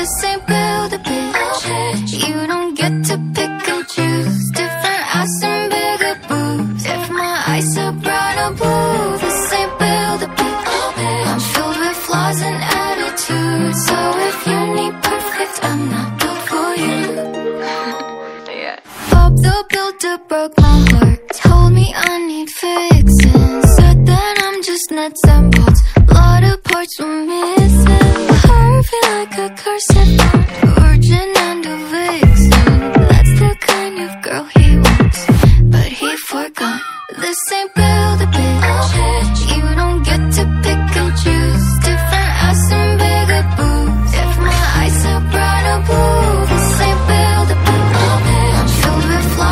this ain't build a bitch. You don't get to pick and choose. Different ass and bigger boobs. If my eyes are brown or blue, this ain't build a bitch. I'm filled with flaws and attitudes. So if you need perfect, I'm not built for you. Bob the Builder broke my heart. Told me I need fixing. Said that I'm just nuts and bolts. Lot of parts were missing. Harvey like a corset, virgin and a vixen. That's the kind of girl he wants, but he forgot. This ain't build a bitch.